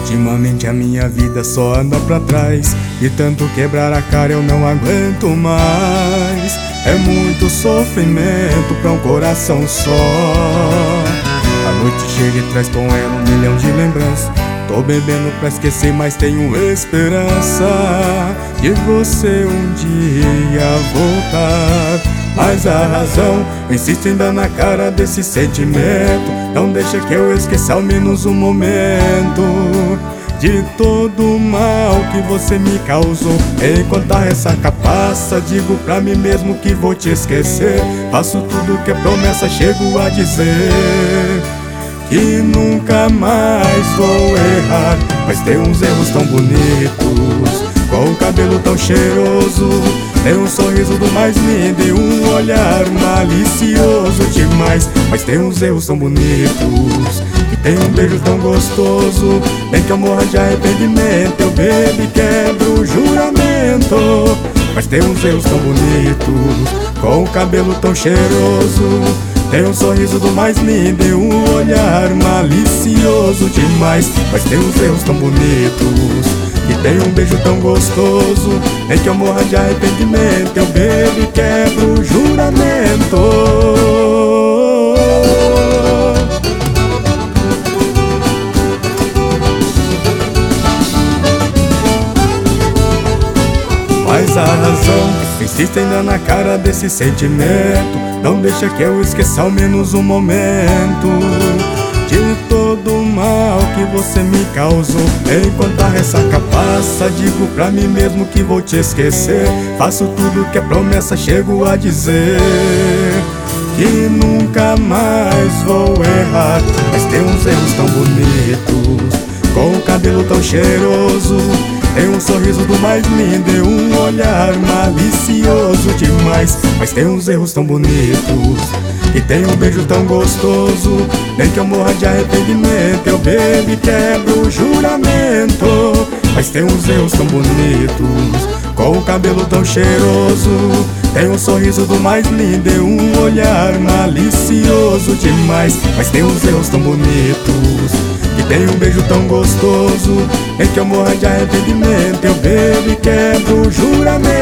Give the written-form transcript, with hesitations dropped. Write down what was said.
Ultimamente a minha vida só anda pra trás, de tanto quebrar a cara eu não aguento mais. É muito sofrimento pra um coração só. A noite chega e traz com ela 1 milhão de lembranças. Tô bebendo pra esquecer, mas tenho esperança de você um dia voltar. Mas a razão insiste em dar na cara desse sentimento. Não deixa que eu esqueça ao menos um momento de todo o mal que você me causou. Enquanto a ressaca passa, digo pra mim mesmo que vou te esquecer. Faço tudo que é promessa, chego a dizer que nunca mais vou errar. Mas tem uns erros tão bonitos, com o cabelo tão cheiroso, tem um sorriso do mais lindo e um olhar malicioso demais. Mas tem uns erros tão bonitos, e tem um beijo tão gostoso. Bem que eu morra de arrependimento, eu bebo e quebro o juramento. Mas tem uns erros tão bonitos, com o cabelo tão cheiroso, tem um sorriso do mais lindo e um olhar malicioso demais. Mas tem uns erros tão bonitos, e tem um beijo tão gostoso. Nem que eu morra de arrependimento, eu bebo e quebro o juramento. Mas a razão insiste ainda na cara desse sentimento. Não deixa que eu esqueça ao menos um momento de todo o mal que você me causou. Enquanto a ressaca passa, digo pra mim mesmo que vou te esquecer. Faço tudo que é promessa, chego a dizer que nunca mais vou errar. Mas tem uns erros tão bonitos, com o cabelo tão cheiroso, tem um sorriso do mais lindo e um olhar malicioso demais. Mas tem uns erros tão bonitos, e tem um beijo tão gostoso. Nem que eu morra de arrependimento, eu bebo e quebro o juramento. Mas tem uns erros tão bonitos, com o cabelo tão cheiroso, tem um sorriso do mais lindo e um olhar malicioso demais. Mas tem uns erros tão bonitos, e tem um beijo tão gostoso. Nem que eu morra de arrependimento, eu bebo e quebro o juramento.